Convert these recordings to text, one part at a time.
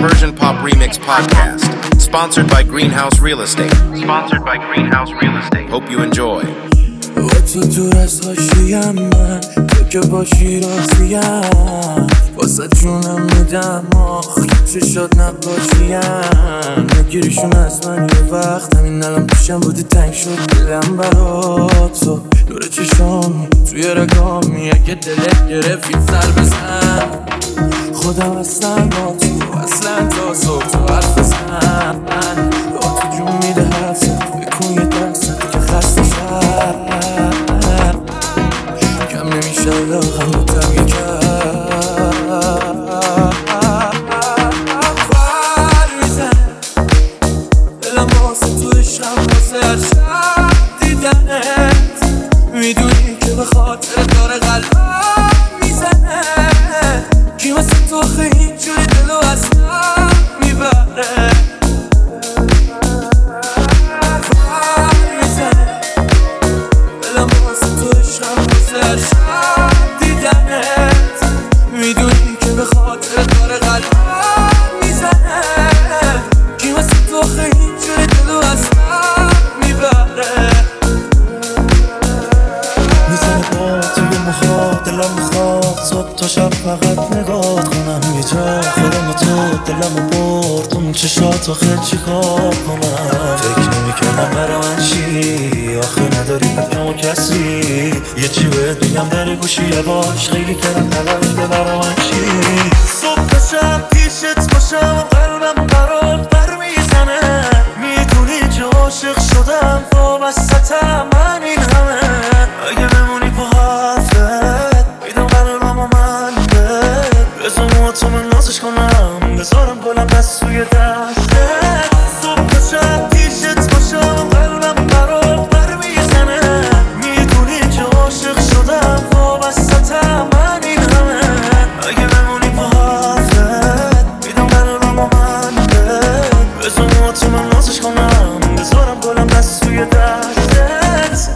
Persian Pop Remix Podcast. Sponsored by Greenhouse Real Estate. Hope you enjoy. با تو دور از حاشیم من تو که باشی راضیم واسه جونم میدم چشات نباشیم نگیریشون از من یه وقت همین الان پیشم بودی تنگ شد دلم برات تو نور چشام توی رگامی اگه دلت گرفتی سر بزن خودم هستم با تو اصلا تا صبح تو حرف بزن با تو جون میده حرفت بکن یه درست که خسته شد کم نمیشه لاغم بودم یه بر میزنه دلم واسه تو عشقم واسه هر شب دیدنت میدونی که به خاطر داره قلبم میزنه کی واسه تو خیلی اینجوری دلو اصلا میبره میدونی که به خاطر داره قلبم میزنه کی واسه تو خیلی اینجوری دلو اصلا میبره میزنه با توی مخواد دلم میخواد صبح تا شب فقط نگاه کنم یه جا خودم و تو دلمو برد اون چشاتو خیلی چی کار کنم فکر نمیکنم برا من چی آخه نداری بگم کسی یه چی بهت میگم در گوشی یواش خیلی کردم تلاش که برا من چی صبح تا شب پیشت باشم قلبم برات بر میزنه میدونی که عاشق شدم وابستم من این همه اگه بمونی با حرفت میدم قلبم و من بزن تو من نازش کنم بذارم گلم دست توی دستت صبح تا شب پیشت باشم قلبم برات بر میزنه میدونی که عاشق شدم وابستم من این همه اگه بمونی با حرفت میدم قلبم و من بزن تو من نازش کنم بذارم گلم دست توی دستت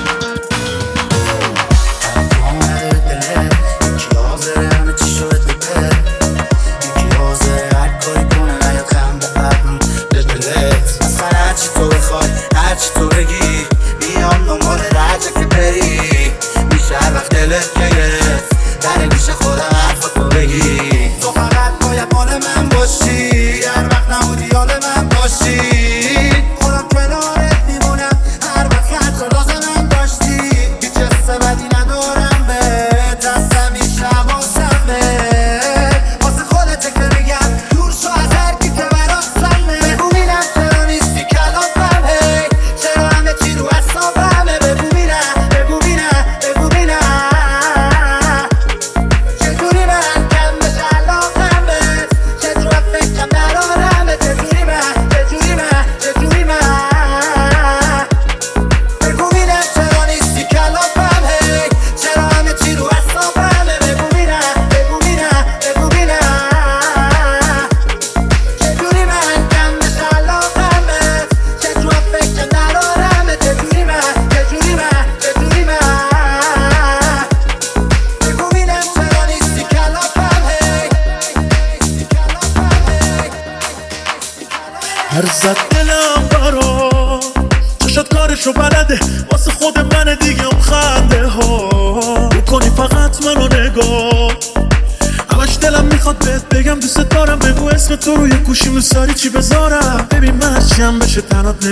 هرچی تو بگی بیام دنبال رجه که بری میشه هر وقت دلت گرفت در میشه خودم حرفا تو بگی تو فقط باید مال من باشی هر وقت نبودی حال من باشی خودم کنارت میمونم هر وقت حتی لازمم داشتی هیچ حس بدی ندارم به دستم میشه حواسم به واسه خودته که میگم دور شو از هر کی که برات سمه بگو بینم چرا نیستی کلافم هی چرا همه چی رو حسابمه بگو بینم بگو بینم بگو بینم چجوری من کم بشه علاقم بهت چجور فکرم درارمه چجوری من بگو بینم چرا نیستی کلافم هی چرا همه چی رو حسابمه بگو بینم بگو بینم بگو بینم چجوری من کم بشه علاقم بهت چجور فکرم درارمه چجوری من بگو بینم چرا نیستی کلافم هی هر زد دلم برا چشات کارشو بلده واسه خود من دیگه اون خنده ها بکنی فقط منو نگاه همش دلم میخواد بهت بگم دوست دارم بگو اسم تو روی گوشیم دوست داری چی بذارم ببین من هرچیم بشه تنات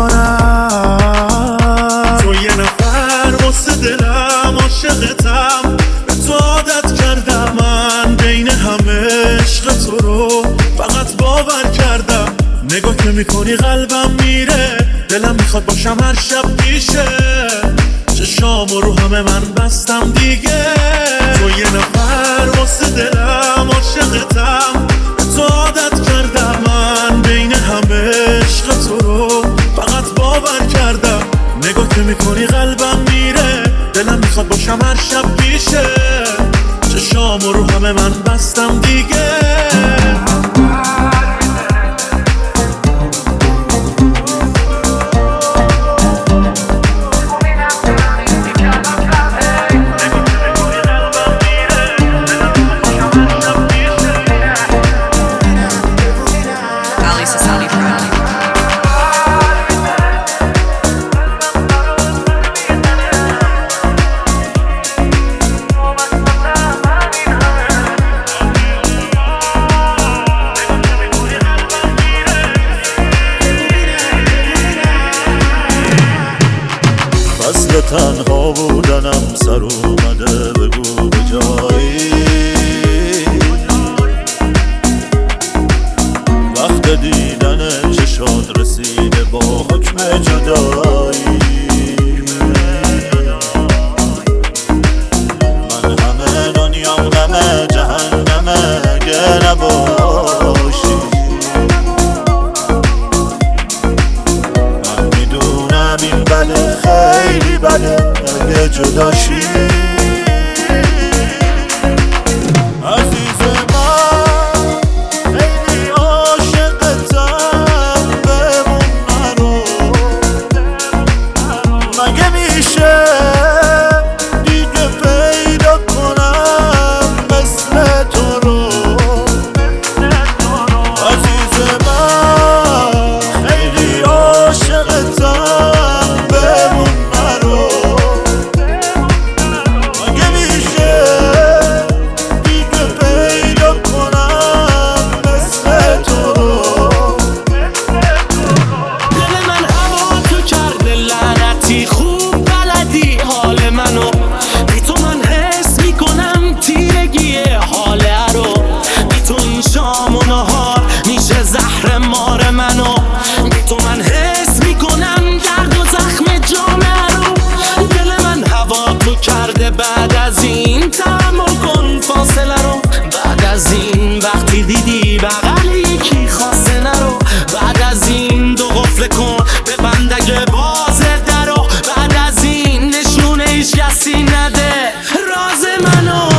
نمیذارم تو یه نفر واسه دلم عاشقتم به تو عادت کردم من بین همه عشق تو رو فقط باور کردم نگاه که میکنی قلبم میره دلم میخواد باشم هر شب پیشه چشام رو همه من بستم دیگه تو یه نفر واسه دلم عاشقتم به تو عادت کردم من بین همه عشق تو رو فقط باور کردم نگاه که میکنی قلبم میره دلم میخواد باشم هر شب پیشه چشام رو همه من بستم دیگه تنها بودنم سر اومده بگو به جایی وقت دیدن چشات رسیده با حکم جدایی من همه دنیام غم جهنمه اگه نباشی من میدونم این بده خیلی بده اگه جداشی بعد از این تحمل کن فاصله رو بعد از این وقتی دیدی بغل یکی خواسته نرو بعد از این دو قفل کن به بندگه بازه درو بعد از این نشونه هیچ کسی نده راز منو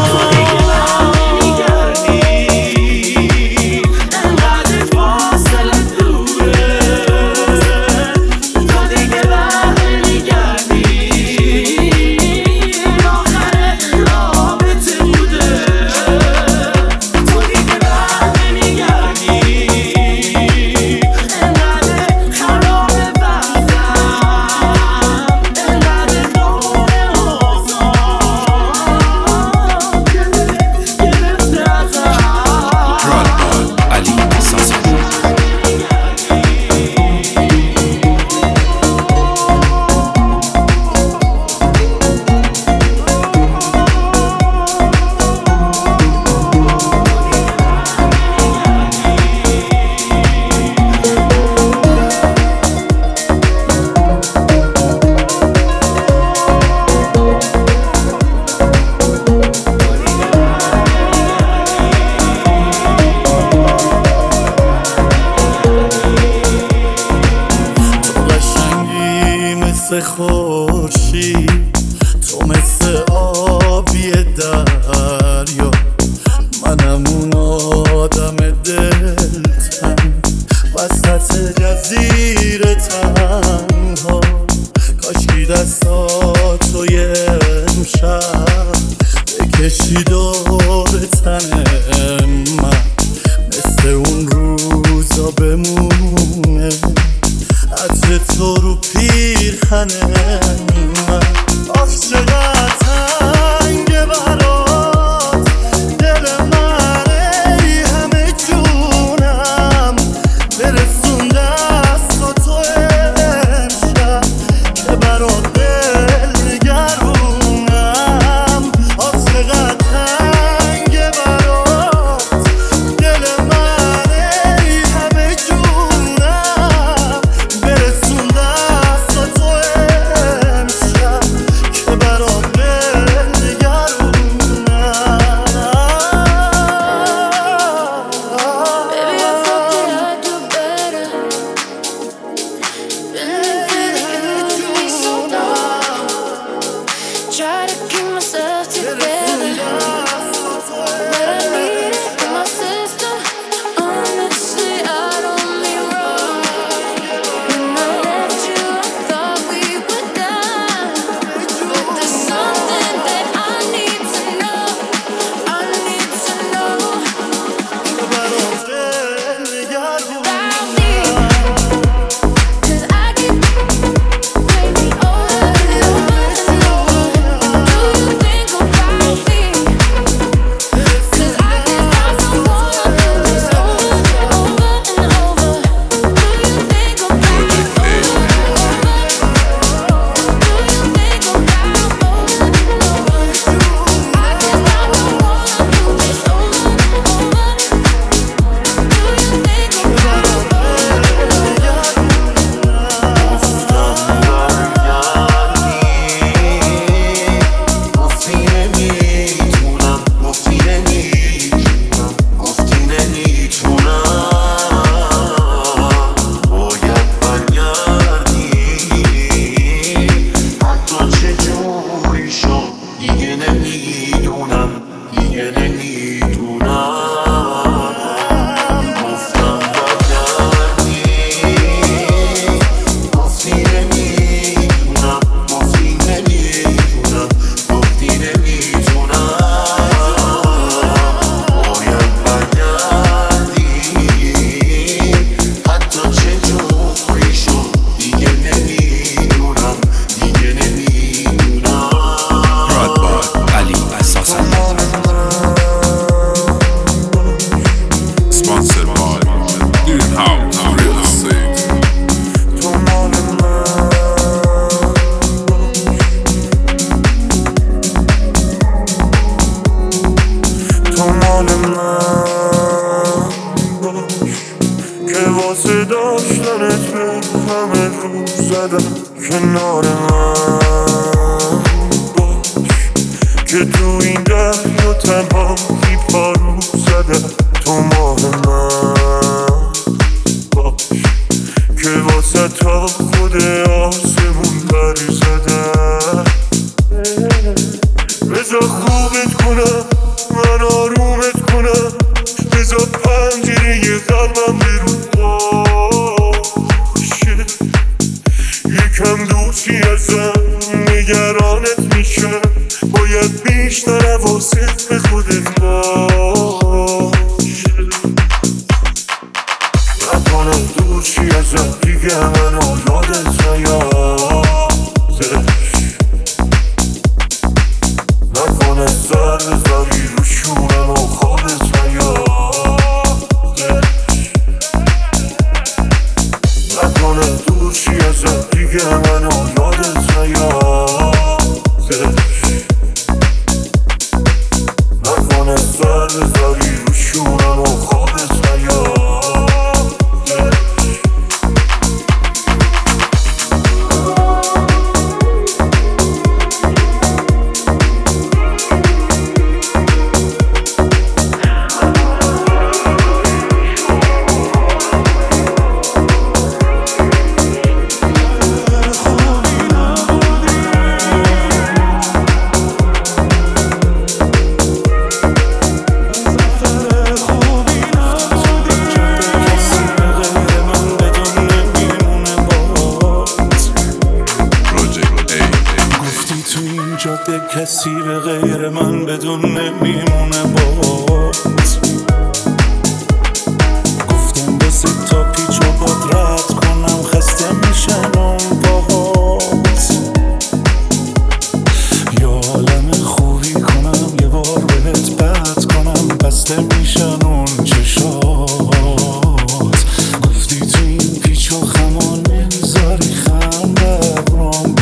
خورشید تو مثل آبی دریا منم اون آدم دلتنگ وسط جزیره تنها کاشکی دستاتو یه امشب بکشی دور تن من مثل اون روزا بمونه عطر تو رو پیرهن من آخ چقدر تنگه برات دل من ای همه جونم برسون دست تو امشب که برات دل نگرونم آخ چقدر تنگه برات دل من ای همه جونم برسون دست تو امشب که برات کنار من باش که تو این دریا تنهایی پارو زدم تو ماه من باش که واسه تا خود آسمون بری زدم بذار خوبت کنم من آرومت کنم بذار پنجره قلبم برو باشه یکم دوستی ازم نگرانت میشه باید بیشتر حواست به خودت باشه نکنم دوستی ازم دیگه منو یادت نیادش نکنه سر بذاری رو شورم و خوابت نیادش نکنه دوستی ازم دیگه منو یادت نیادش نکنه سر بذاری رو شورم و خوابت نیادش کسی به غیر من بدون نمیمونه باز گفتم بس تا پیچ و باد رد کنم خسته میشن اون باز یا عالم خوبی کنم یه بار بهت بد کنم بسته میشن اون چشات گفتی تو این پیچ و خمان نمیذاری خنده برام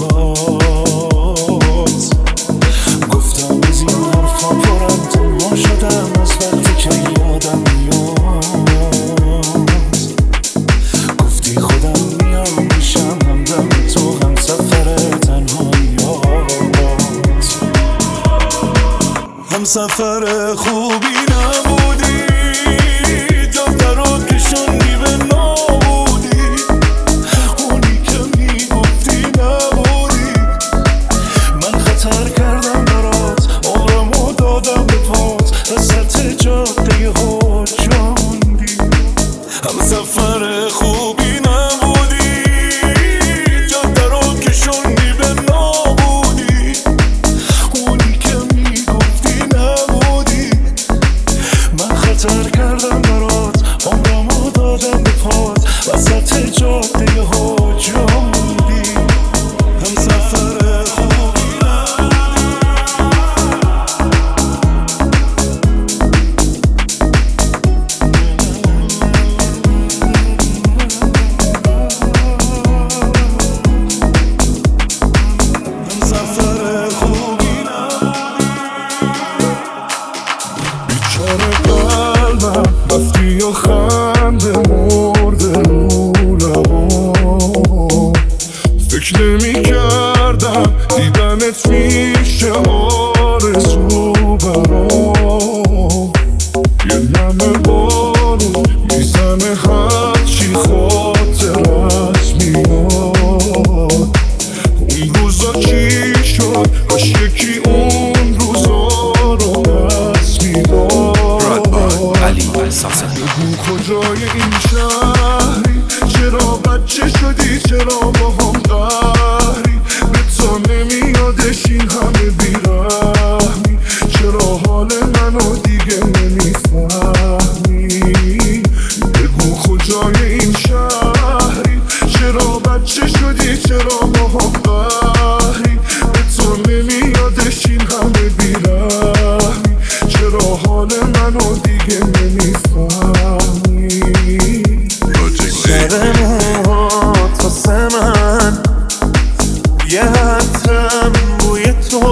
سفر خوبی نبودی جاده رو کشوندی به نابودی اونی که میگفتی نبودی من خطر کردم برات عمرمو دادم به پات وسط جاده ها جاندی هم سفر خوبی نبودی جاده رو کشوندی به نابودی اونی که خطر کردم برات عمرمو دادم به پات وسط جاده ها جاندی هم سفر خوبی هم سفر خوبی رفتی و خنده مرده رو لبا فکر نمی کردم دیدنت میشه آرزو برام یه نمه بارون میزنه هرچی خاطرت میاد اون روزا چی شد کاش یکی اون روزا رو دست میداد بگو کجای این شهری چرا بچه شدی چرا با هم قهری به تا نمیادش این همه بیرحمی چرا حال منو دیگه نمیفهمی بگو کجای این شهری چرا بچه شدی چرا با هم قهری به تا نمیادش این همه بیرحمی چرا حال منو دیگه نمیفهمی سر موهات واسه من یه حتم بوی تو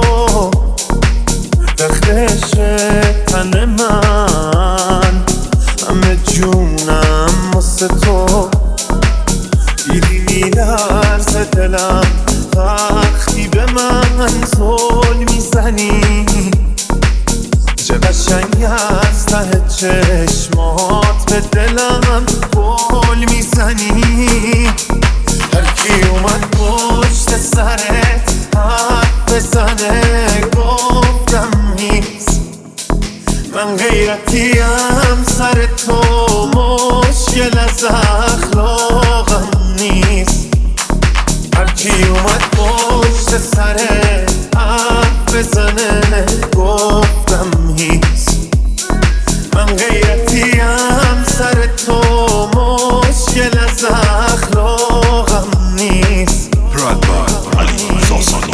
دختش تن من همه جونم واسه تو دیدی میلرزه دلم وقتی به من زل میزنی، چه قشنگ از ته چشمات به دلم گل میزنی. هر کی اومد پشت سرت حرف بزنه گفتم نیست، من غیرتیم سر تو مشکل از اخلاقم نیست. هر کی اومد پشت سرت حرف بزنه گفتم نیست، من غیرتیم سر تو مشکل از اخلاقم نیست. Brought by Ali Sasani.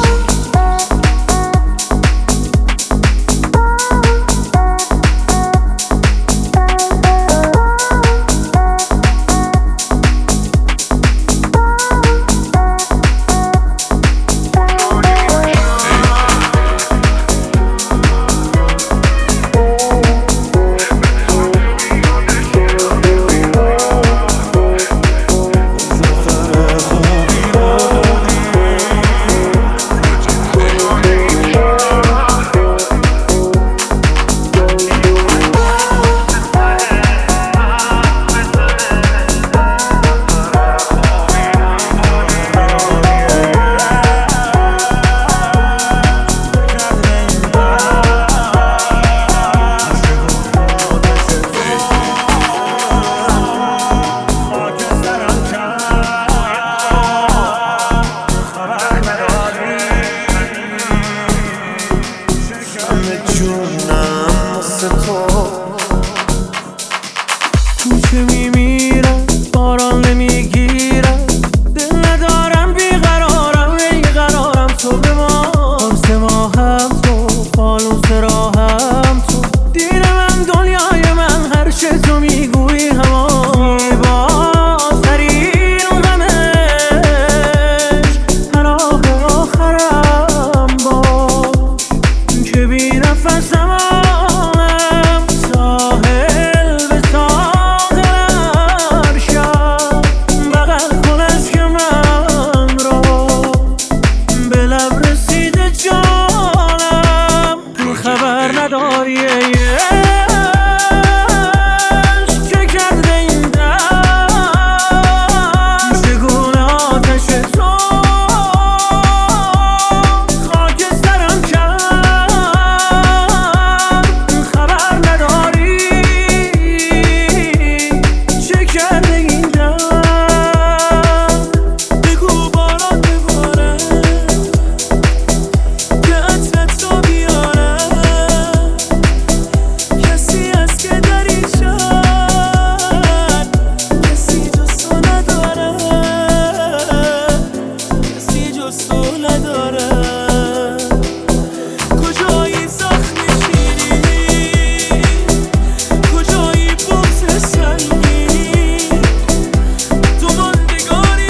جونم واسه تو چه میمیرم باران نمیگیرم، دل ندارم بیقرارم بیقرارم تو به ما قرص ماهم تو فانوس راهم تو دیر من دنیای من هر چه تو میگویی همان زیباترین غمش هر آخرم باش که بی نفسم ساحل به ساحل ارشد بغل کن عشق من را به لب رسیده جانم خبر نداری چه کرده این دم چگونه آتش تو خاک سرم کرد خبر نداری چه کرده این دم بگو باران بباره که عطرت رو بیاره کسی هست که در این شهر کسی جز تو نداره کسی جز تو نداره کجایی زخم شیرین کجایی بغض سنگین تو ماندگاری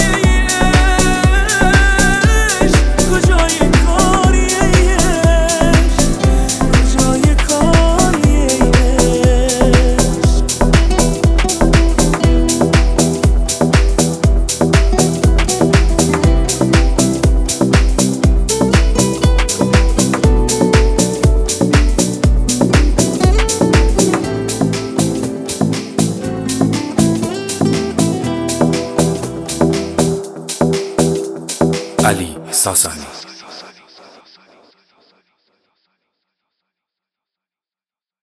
عشق کجای کاری عشق کجای کاری Ali Sasani.